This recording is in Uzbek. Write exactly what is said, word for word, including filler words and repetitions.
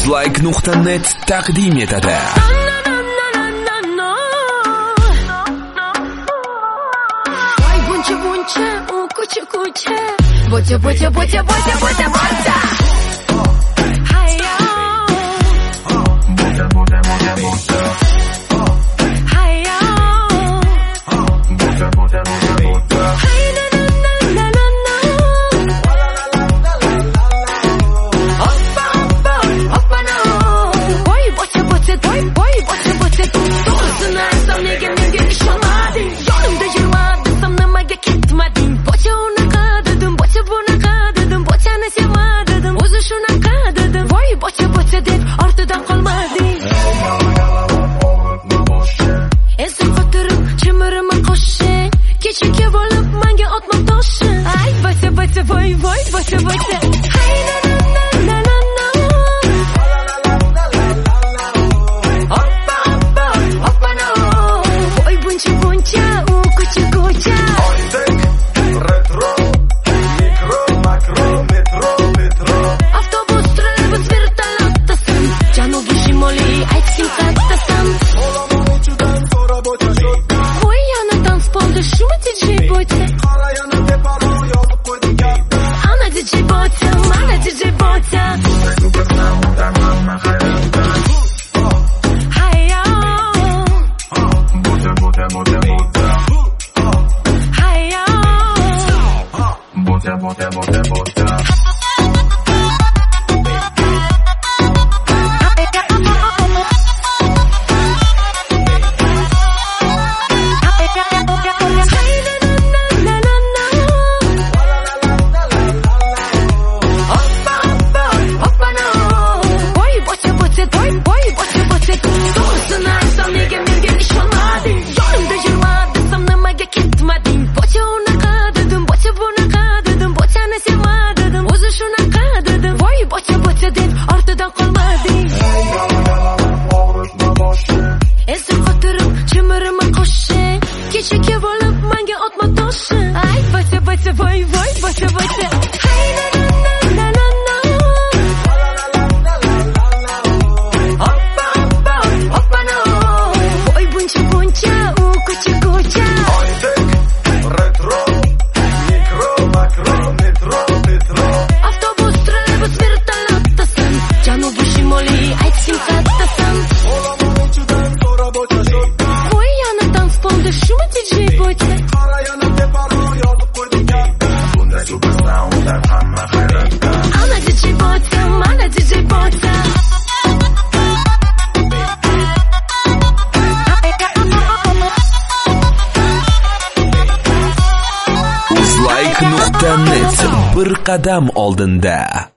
uzlike nuqta net taqdim etadi. Voy buncha buncha u ko'cha ko'cha, bocha bocha bocha bocha bocha bocha. Hayyo. Bocha bocha bocha bocha. Hayyo. Bocha bocha bocha bocha. Hayy na na na na na. Hoppa hoppa hoppa no. Voy bocha bocha voy voy bocha bocha. To'g'risini aytsam nega menga ishonmading? Yonimda yurmading, nimaga ketmading? Bocha unaqa dedim, bocha bunaqa dedim, bochani sevmadim, o'zi shunaqa dedim. Voy bocha bocha deb ortidan qolmading. Esim xotirim chimiriman qo'shing, kecha bo'lib menga otma toshing. Ay bocha bocha voy voy bocha bocha. Hay na na na na na. Hoppa hoppa hoppa no. Voy buncha buncha u ko'cha ko'cha. Retro, mikro, makro, metro, metro. Avtobus, trolleybus, vertolyotdasan, janubiy shimoliy aytsin qayerdasan. Olaman uchidan so'ra bocha shotda. Voy yana tanspolda shumi D J bo'ta. Qara yana deparo yozib qo'ydim gapda. Ana D J bo'ta, mana D J bo'ta. Super sounddan hamma hayratda. Hayyo. Bocha bocha bocha bocha. Hayyo. Bocha bocha bocha bocha. Esim xotirim chimiriman qo'shing, kecha bo'lib menga otma toshing. Ay bocha bocha voy voy bocha bocha. Hay na na na na na. Hoppa hoppa hoppa no. Voy buncha buncha u ko'cha ko'cha. Retro, mikro, makro, metro, metro. Avtobus, trolleybus, vertolyotdasan, janubiy shimoliy aytsin qayerdasan. Olaman uchidan so'ra bocha shotda. Voy yana tanspolda shumi D J bo'ta. Qara yana deparo yozib qo'ydim gapda. Bunday super sounddan hamma hayratda. Ana D J bo'ta, mana D J bo'ta. uzlike nuqta net bir qadam oldinda.